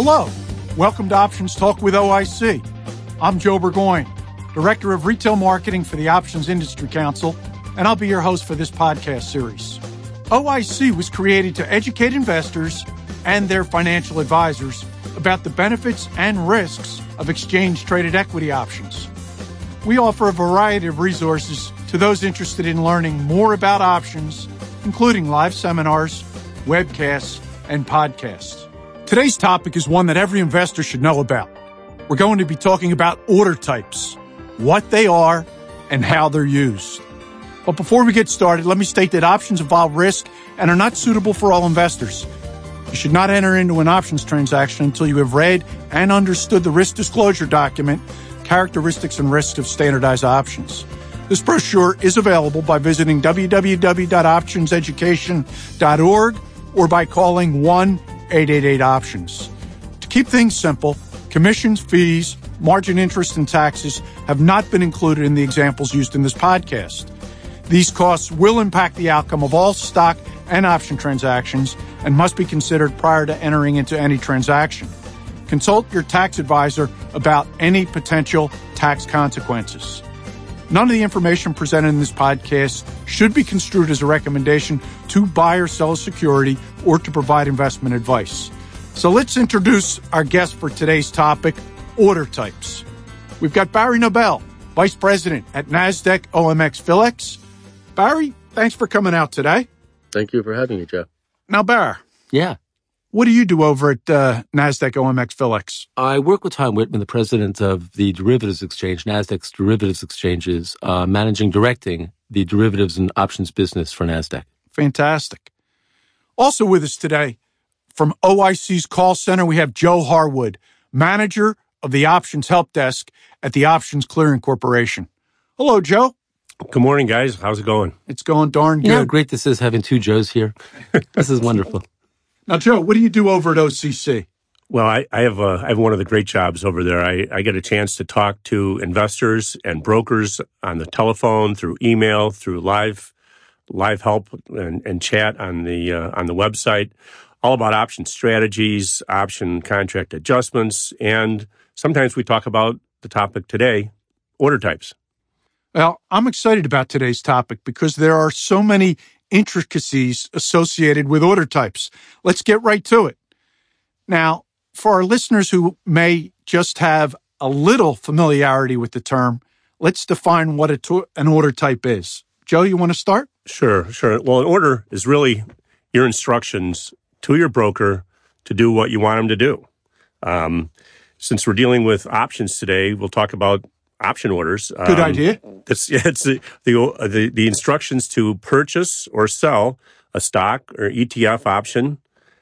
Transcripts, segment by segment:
Hello, welcome to Options Talk with OIC. I'm Joe Burgoyne, Director of Retail Marketing for the Options Industry Council, and I'll be your host for this podcast series. OIC was created to educate investors and their financial advisors about the benefits and risks of exchange-traded equity options. We offer a variety of resources to those interested in learning more about options, including live seminars, webcasts, and podcasts. Today's topic is one that every investor should know about. We're going to be talking about order types, what they are, and how they're used. But before we get started, let me state that options involve risk and are not suitable for all investors. You should not enter into an options transaction until you have read and understood the risk disclosure document, Characteristics and Risks of Standardized Options. This brochure is available by visiting www.optionseducation.org or by calling 1-888-OPTIONS. To keep things simple, commissions, fees, margin interest, and taxes have not been included in the examples used in this podcast. These costs will impact the outcome of all stock and option transactions and must be considered prior to entering into any transaction. Consult your tax advisor about any potential tax consequences. None of the information presented in this podcast should be construed as a recommendation to buy or sell a security or to provide investment advice. So let's introduce our guest for today's topic, order types. We've got Barry Nobel, Vice President at NASDAQ OMX Philex. Barry, thanks for coming out today. Thank you for having me, Jeff. Now, Barry. Yeah. What do you do over at NASDAQ OMX Philex? I work with Tom Whitman, the president of the Derivatives Exchange, NASDAQ's Derivatives Exchanges, directing the derivatives and options business for NASDAQ. Fantastic. Also with us today from OIC's call center, we have Joe Harwood, manager of the Options Help Desk at the Options Clearing Corporation. Hello, Joe. Good morning, guys. How's it going? It's going darn good. You know how great this is having two Joes here? This is wonderful. Now, Joe, what do you do over at OCC? Well, I have one of the great jobs over there. I get a chance to talk to investors and brokers on the telephone, through email, through live help and chat on the website, all about option strategies, option contract adjustments, and sometimes we talk about the topic today, order types. Well, I'm excited about today's topic because there are so many intricacies associated with order types. Let's get right to it. Now, for our listeners who may just have a little familiarity with the term, let's define what an order type is. Joe, you want to start? Sure. Well, an order is really your instructions to your broker to do what you want him to do. Since we're dealing with options today, we'll talk about option orders. Good idea. It's the instructions to purchase or sell a stock or ETF option,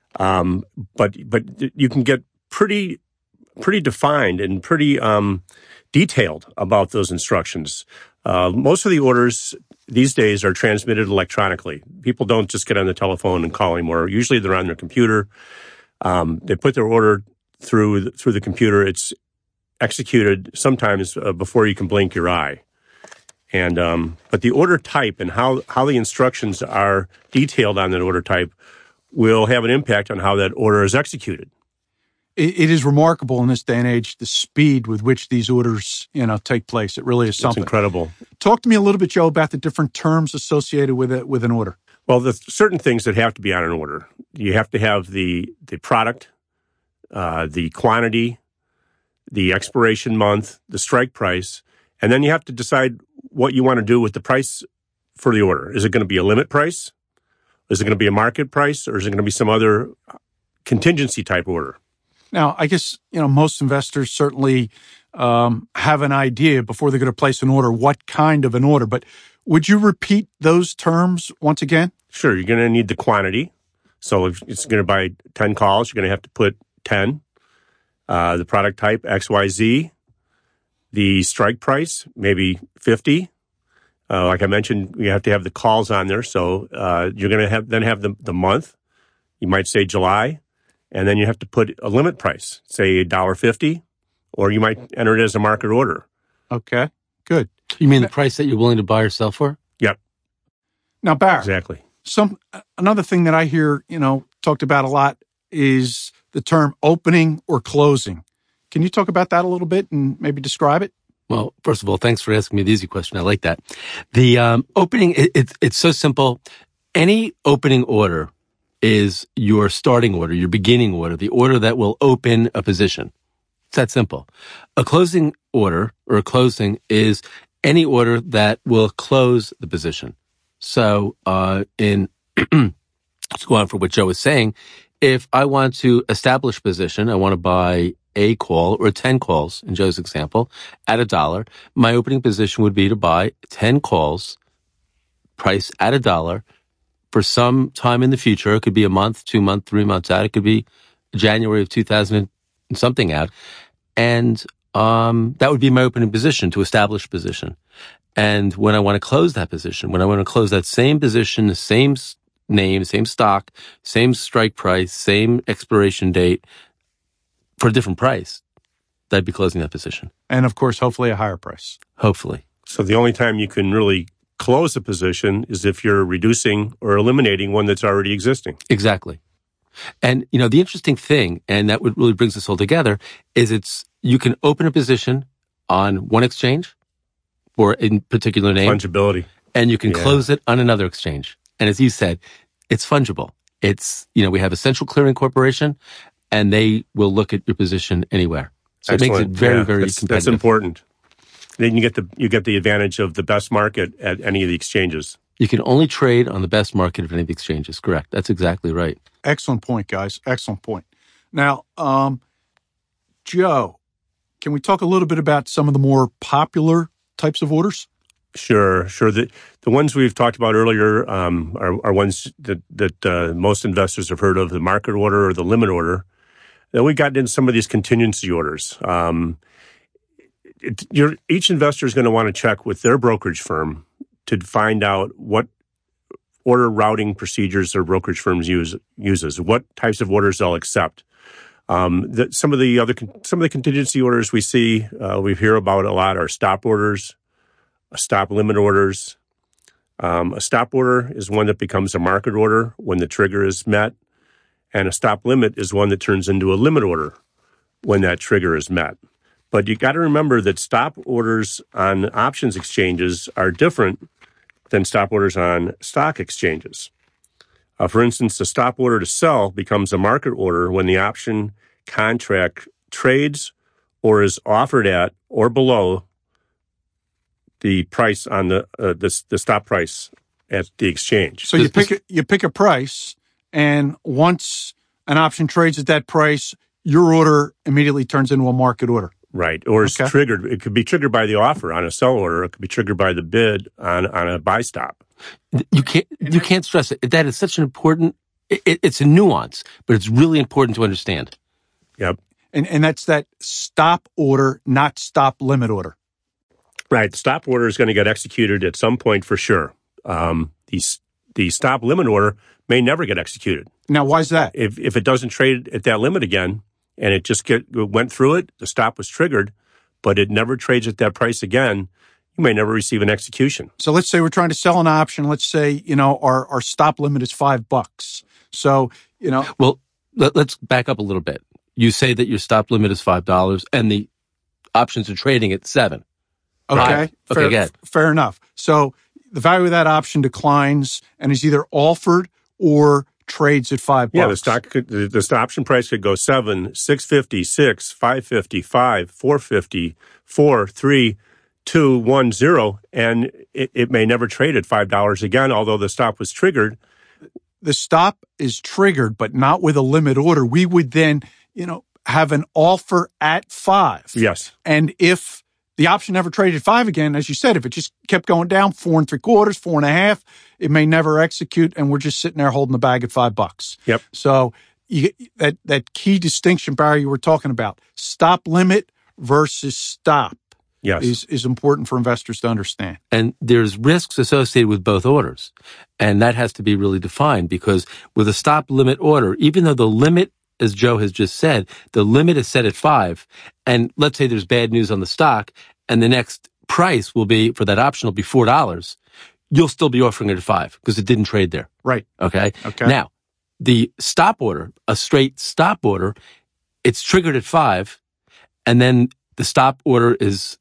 but you can get pretty defined and pretty detailed about those instructions. Most of the orders these days are transmitted electronically. People don't just get on the telephone and call anymore. Usually they're on their computer. They put their order through the computer. It's executed sometimes before you can blink your eye. And but the order type and how the instructions are detailed on that order type will have an impact on how that order is executed. It is remarkable in this day and age, the speed with which these orders, take place. It really is something. It's incredible. Talk to me a little bit, Joe, about the different terms associated with an order. Well, there's certain things that have to be on an order. You have to have the product, the quantity, the expiration month, the strike price, and then you have to decide what you want to do with the price for the order. Is it going to be a limit price? Is it going to be a market price? Or is it going to be some other contingency type order? Now, I guess, most investors certainly have an idea before they're going to place an order, what kind of an order. But would you repeat those terms once again? Sure. You're going to need the quantity. So if it's going to buy 10 calls, you're going to have to put 10. The product type, XYZ. The strike price, maybe 50. Like I mentioned, you have to have the calls on there. So you're going to have the month. You might say July. And then you have to put a limit price, say $1.50, or you might enter it as a market order. Okay, good. You mean the price that you're willing to buy or sell for? Yep. Now, Barry. Exactly. Another thing that I hear, talked about a lot is the term opening or closing. Can you talk about that a little bit and maybe describe it? Well, first of all, thanks for asking me the easy question. I like that. The opening, it's so simple. Any opening order is your starting order, your beginning order, the order that will open a position. It's that simple. A closing order or a closing is any order that will close the position. So, to go on for what Joe was saying, if I want to establish a position, I want to buy a call or 10 calls, in Joe's example, at $1, my opening position would be to buy 10 calls, price at $1, for some time in the future. It could be a month, 2 months, 3 months out. It could be January of 2000 and something out. And that would be my opening position, to establish position. And when I want to close that position, when I want to close that same position, the same name, same stock, same strike price, same expiration date, for a different price, I'd be closing that position. And of course, hopefully a higher price. Hopefully. So the only time you can really close a position is if you're reducing or eliminating one that's already existing. Exactly. And, the interesting thing, and that really brings this all together, is you can open a position on one exchange for a particular name. Fungibility. And you can close it on another exchange. And as you said, it's fungible. We have a central clearing corporation, and they will look at your position anywhere. So Excellent. It makes it very, very competitive. That's important. Then you get the advantage of the best market at any of the exchanges. You can only trade on the best market of any of the exchanges. Correct. That's exactly right. Excellent point, guys. Excellent point. Now, Joe, can we talk a little bit about some of the more popular types of orders? Sure. The ones we've talked about earlier are ones that most investors have heard of: the market order or the limit order. Then we got into some of these contingency orders. Each investor is going to want to check with their brokerage firm to find out what order routing procedures their brokerage firms uses, what types of orders they'll accept. Some of the contingency orders we hear about a lot are stop orders, stop limit orders. A stop order is one that becomes a market order when the trigger is met, and a stop limit is one that turns into a limit order when that trigger is met. But you got to remember that stop orders on options exchanges are different than stop orders on stock exchanges. For instance, the stop order to sell becomes a market order when the option contract trades or is offered at or below the price on the stop price at the exchange. So you pick a price, and once an option trades at that price, your order immediately turns into a market order. Right, or it's triggered. It could be triggered by the offer on a sell order. It could be triggered by the bid on a buy stop. You can't stress it. That is such an important. It's a nuance, but it's really important to understand. Yep. And that's that stop order, not stop limit order. Right. The stop order is going to get executed at some point for sure. The stop limit order may never get executed. Now, why is that? If it doesn't trade at that limit again, and it just went through it, the stop was triggered, but it never trades at that price again, you may never receive an execution. So let's say we're trying to sell an option. Let's say, our stop limit is $5. So, Well, let's back up a little bit. You say that your stop limit is $5 and the options are trading at $7. Okay. Fair enough. So the value of that option declines and is either offered or trades at $5. Yeah, the option price could go 7, 650, 6, 550, 5, 450, 4, 3, 2, 1, 0, and it may never trade at $5 again, although the stop was triggered. The stop is triggered, but not with a limit order. We would then, have an offer at 5. Yes. And if the option never traded 5 again, as you said, if it just kept going down 4 3/4, 4.5, it may never execute, and we're just sitting there holding the bag at $5. Yep. So that key distinction, Barry, you were talking about, stop limit versus stop, yes, is important for investors to understand. And there's risks associated with both orders, and that has to be really defined, because with a stop limit order, even though the limit, as Joe has just said, the limit is set at 5, and let's say there's bad news on the stock, and the next price will be, for that option, will be $4, you'll still be offering it at 5 because it didn't trade there. Right. Okay. Now, The stop order, a straight stop order, it's triggered at 5, and then the stop order is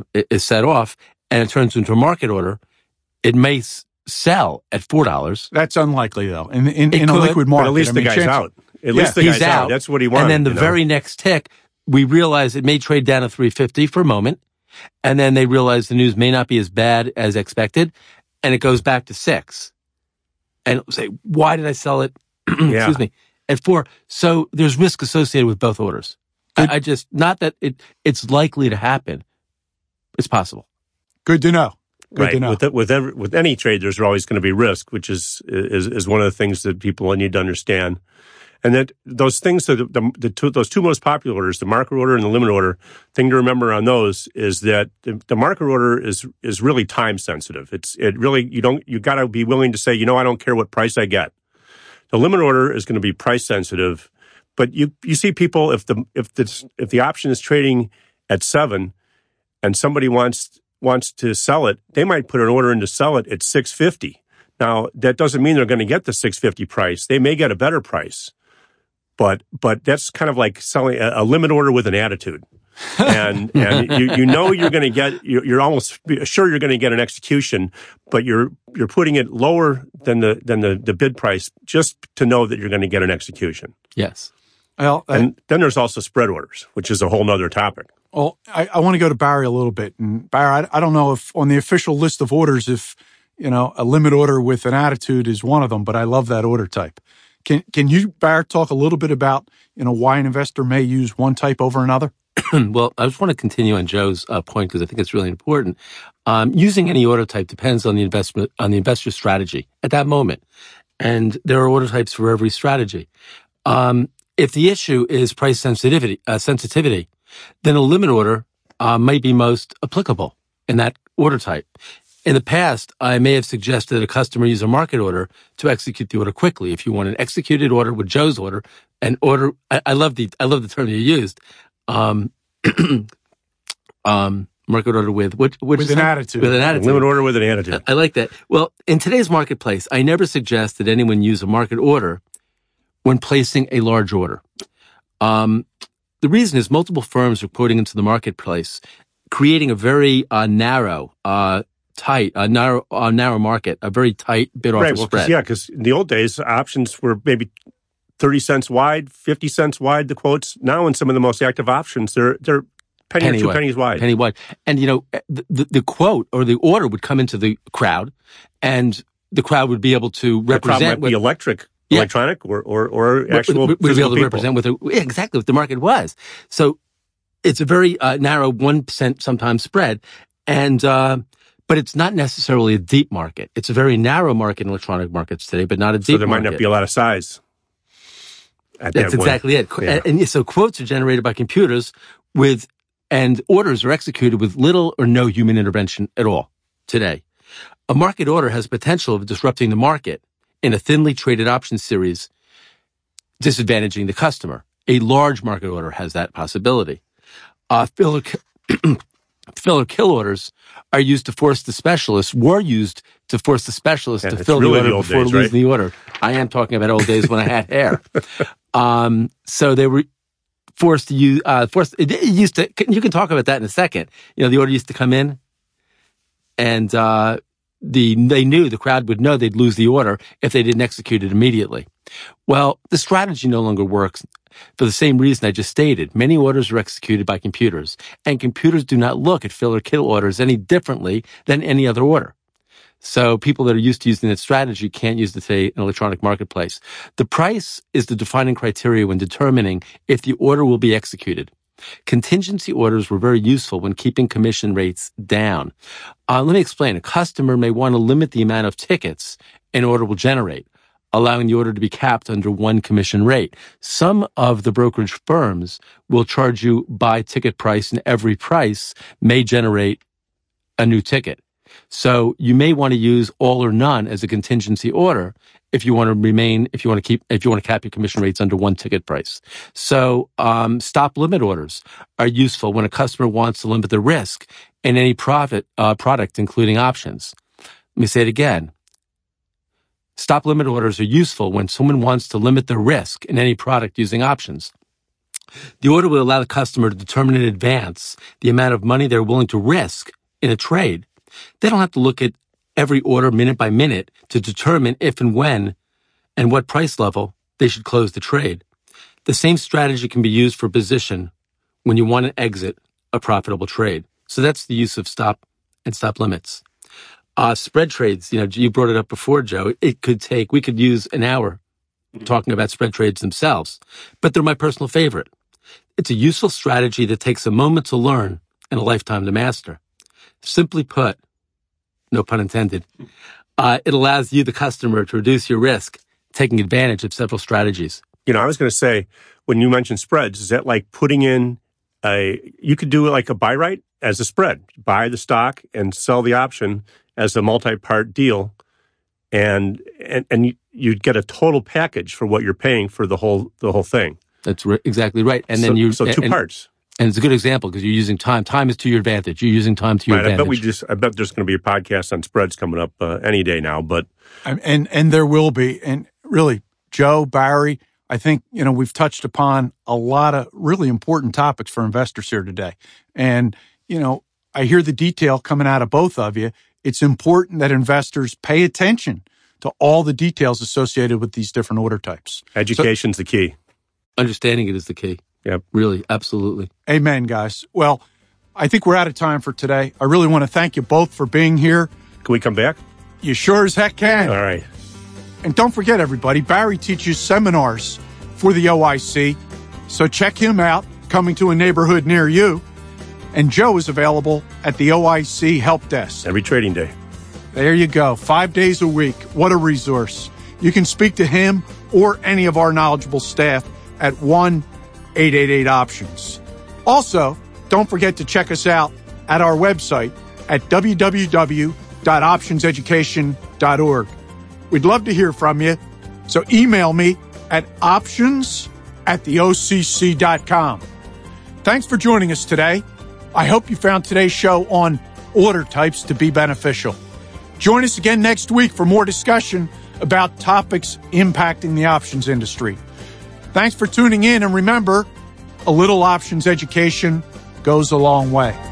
set off, and it turns into a market order. It may sell at $4. That's unlikely, though. In a liquid market, but at least the guy's out. At least the guy's out. That's what he wanted. And then the very next tick, we realize it may trade down to 350 for a moment, and then they realize the news may not be as bad as expected, and it goes back to 6. And it'll say, why did I sell it? Excuse me, at 4. So there's risk associated with both orders. I just, not that it's likely to happen. It's possible. Good to know. Good to know. With any trade, there's always going to be risk, which is one of the things that people need to understand. And that those things, those two most popular orders, the market order and the limit order, thing to remember on those is that the market order is really time sensitive. You got to be willing to say, I don't care what price I get. The limit order is going to be price sensitive, but you see people, if the option is trading at 7 and somebody wants to sell it, they might put an order in to sell it at 650. Now, that doesn't mean they're going to get the 650 price. They may get a better price. But that's kind of like selling a limit order with an attitude. And you're going to get, you're almost sure you're going to get an execution, but you're putting it lower than the bid price just to know that you're going to get an execution. Yes. Well, and then there's also spread orders, which is a whole nother topic. Well, I want to go to Barry a little bit. And Barry, I don't know if on the official list of orders, if, a limit order with an attitude is one of them, but I love that order type. Can you, Barry, talk a little bit about, why an investor may use one type over another? Well, I just want to continue on Joe's point because I think it's really important. Using any order type depends on the investor's strategy at that moment, and there are order types for every strategy. If the issue is price sensitivity, then a limit order might be most applicable in that order type. In the past, I may have suggested a customer use a market order to execute the order quickly. If you want an executed order with Joe's order, I love the term you used. Market order with an attitude. With an attitude. Limit order with an attitude. I like that. Well, in today's marketplace, I never suggest that anyone use a market order when placing a large order. The reason is multiple firms are quoting into the marketplace, creating a very narrow market, a very tight bid-offer spread. Yeah, because in the old days, options were maybe 30 cents wide, 50 cents wide, the quotes. Now in some of the most active options, they're penny or 2 pennies wide. Penny wide. And, the quote or the order would come into the crowd, and the crowd would be able to represent. Might be electronic, or actual would be able to people. represent exactly what the market was. So it's a very narrow 1% sometimes spread, and but it's not necessarily a deep market. It's a very narrow market in electronic markets today, but not a deep market. So there might not be a lot of size. That's exactly it. Yeah. And so quotes are generated by computers and orders are executed with little or no human intervention at all today. A market order has potential of disrupting the market in a thinly traded option series, disadvantaging the customer. A large market order has that possibility. Fill or kill orders were used to force the specialist to fill the order before losing the order. I am talking about old days when I had hair. So they were forced to use, you can talk about that in a second. The order used to come in and, the crowd would know they'd lose the order if they didn't execute it immediately. Well, the strategy no longer works for the same reason I just stated. Many orders are executed by computers, and computers do not look at fill or kill orders any differently than any other order. So people that are used to using that strategy can't use it today in an electronic marketplace. The price is the defining criteria when determining if the order will be executed. Contingency orders were very useful when keeping commission rates down. Let me explain. A customer may want to limit the amount of tickets an order will generate, allowing the order to be capped under one commission rate. Some of the brokerage firms will charge you by ticket price, and every price may generate a new ticket. So you may want to use all or none as a contingency order if you want to cap your commission rates under one ticket price. So stop limit orders are useful when a customer wants to limit the risk in any product, including options. Let me say it again. Stop limit orders are useful when someone wants to limit their risk in any product using options. The order will allow the customer to determine in advance the amount of money they're willing to risk in a trade. They don't have to look at every order minute by minute to determine if and when and what price level they should close the trade. The same strategy can be used for position when you want to exit a profitable trade. So that's the use of stop and stop limits. Spread trades, you brought it up before, Joe. We could use an hour talking about spread trades themselves, but they're my personal favorite. It's a useful strategy that takes a moment to learn and a lifetime to master. Simply put, no pun intended, it allows you, the customer, to reduce your risk, taking advantage of several strategies. I was going to say, when you mentioned spreads, is that like putting in you could do it like a buy right as a spread, buy the stock and sell the option as a multi-part deal, and you'd get a total package for what you're paying for the whole thing. That's exactly right. And then two parts. And it's a good example because you're using time. Time is to your advantage. You're using time to your advantage. I bet there's going to be a podcast on spreads coming up any day now. But and there will be. And really, Joe, Barry, I think we've touched upon a lot of really important topics for investors here today. And I hear the detail coming out of both of you. It's important that investors pay attention to all the details associated with these different order types. Education's the key. Understanding it is the key. Yep. Really, absolutely. Amen, guys. Well, I think we're out of time for today. I really want to thank you both for being here. Can we come back? You sure as heck can. All right. And don't forget, everybody, Barry teaches seminars for the OIC, so check him out, coming to a neighborhood near you. And Joe is available at the OIC Help Desk. Every trading day. There you go. 5 days a week. What a resource. You can speak to him or any of our knowledgeable staff at 1-888-OPTIONS. Also, don't forget to check us out at our website at www.optionseducation.org. We'd love to hear from you, so email me at options@theocc.com. Thanks for joining us today. I hope you found today's show on order types to be beneficial. Join us again next week for more discussion about topics impacting the options industry. Thanks for tuning in, and remember, a little options education goes a long way.